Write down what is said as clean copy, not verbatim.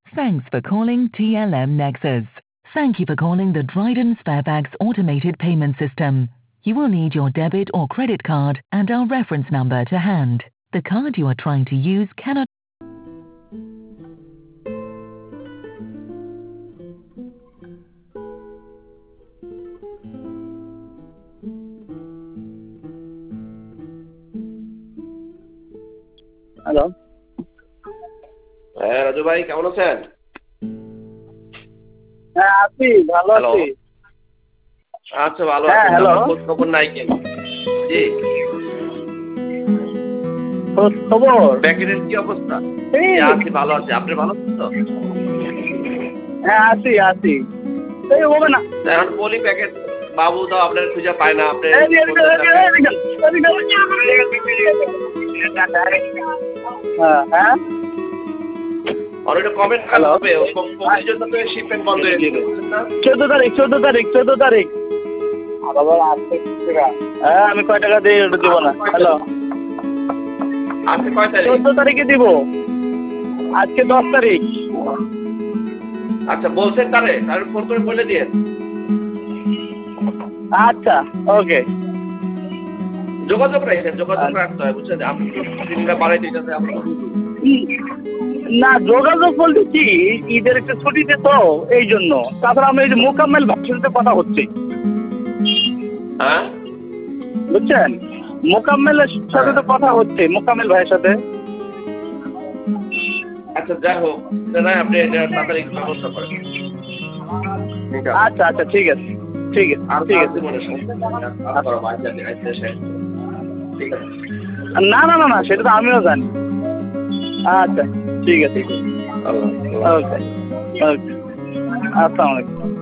Thanks for calling TLM Nexus. Thank you for calling the Dryden Sparebags automated payment system. You will need your debit or credit card and our reference number to hand. The card you are trying to use cannot. Hello, হ্যাঁ রাজু ভাই, কেমন আছেন? হ্যাঁ আছি, ভালো hello. আছি। আচ্ছা, ভালো হ্যাঁ, আছেন? হ্যালো। আপনার খোঁজ খবর নাই কেন? জি। খোঁজ খবর? ব্যাংকের কি অবস্থা? এই, জি, আছি, ভালো আছি। আপনি ভালো আছেন তো? হ্যাঁ আছি আছি। এই হবে না। তা এখন বলি প্যাকেট বাবু তো আপনার খুঁজে পায় না, আপনি এদিকে, ফোন দেন না এদিকে, কেন? এদিকে, এদিকে, এদিকে। হ্যাঁ, হ্যাঁ। Already comment hello. হবে কোম্পানির জন্য তো শিপমেন্ট বন্ধ হয়ে যাবে, বুঝছেন না? 14 তারিখ। হ্যাঁ, আমি কয় টাকা দিয়ে দিব না। হ্যালো, আজকে কয় তারিখ? 14 তারিখে দিব। আজকে 10 তারিখ। আচ্ছা, বলছেন তারে ফোন করে বলে দিয়ে। আচ্ছা, ওকে। যোগাযোগ রাখতে হয়, বুঝছেন? আপনি তো দিনটা বাড়াই দিতেছে, আমরা তো বুঝি। না, যোগাযোগ বলতে কি, ঈদের একটা ছুটিতে তো এই জন্য। তারপরে আমি এই যে মোকাম্মেল ভাইয়ের সাথে কথা হচ্ছে, হ্যাঁ, বুঝছেন? মোকাম্মেলের সাথে তো কথা হচ্ছে, মোকাম্মেল ভাইয়ের সাথে। আচ্ছা, যাই হোক, না আপনি এটা তাড়াতাড়ি ব্যবস্থা করেন। ঠিক আছে। আচ্ছা আচ্ছা, ঠিক আছে ঠিক আছে আর ঠিক কাজ আছে। জীবনে সমস্যা করো ভাই, যাতে দেশে। ঠিক আছে। না না না না, সেটা তো আমিও জানি। আচ্ছা, ঠিক আছে। আল্লাহ। ওকে ওকে, আসসালামু আলাইকুম।